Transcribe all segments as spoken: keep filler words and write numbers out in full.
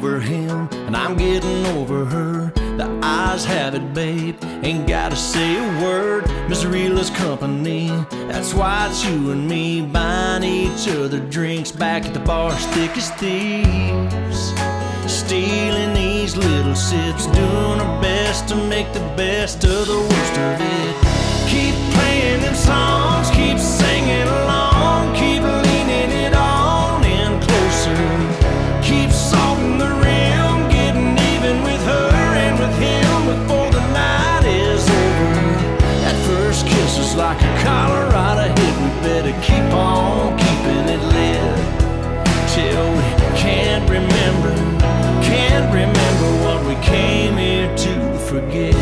over him, and I'm getting over her. The eyes have it, babe, ain't gotta say a word. Misery loves company, that's why it's you and me, buying each other drinks back at the bar, thick as thieves, stealing these little sips, doing our best to make the best of the worst of it. Keep playing them songs, keep singing along, keep leaning it on in closer, keep salting the rim, getting even with her and with him before the night is over. That first kiss is like a Colorado hit, we better keep on keeping it lit till we can't remember, can't remember what we came here to forget.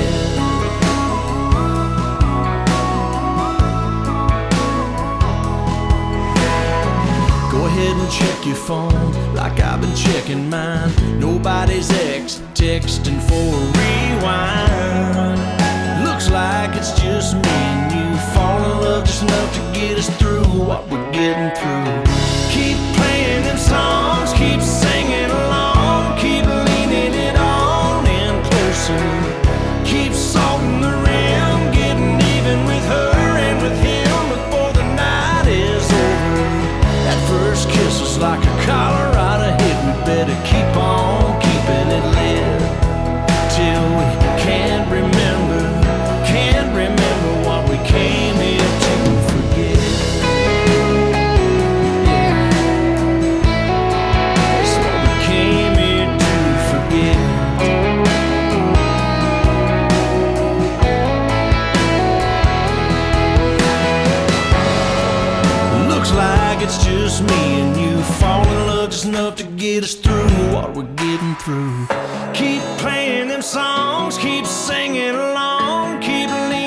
Go ahead and check your phone like I've been checking mine. Nobody's ex texting for a rewind. Looks like it's just me and you, fall in love just enough to get us through what we're getting through. Keep playing them songs, keep singing along, keep leaning it on in closer, keep salting the rim, getting even with her and with him before the night is over. That first kiss was like a Colorado hit, we better keep on keeping it lit till we can't remember, can't remember what we came here to forget. That's what we came here to forget. Looks like it's just me and you, fall in love just enough to get us through what we're getting through. Keep playing them songs, keep singing along, keep leaning